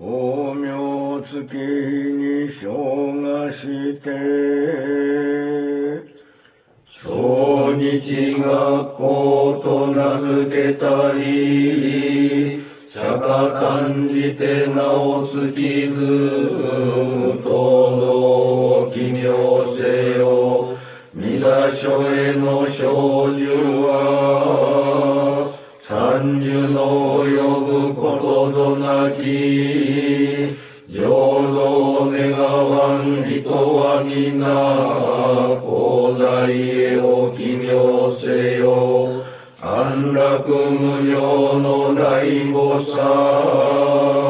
法名月に生がして小日学校と名付けたり釈迦感じて名をつきず無等の奇妙せよ弥陀書への少女は三樹の及ぶことぞなき浄土願わん人は皆功罪へお奇妙せよ安楽無量の大菩薩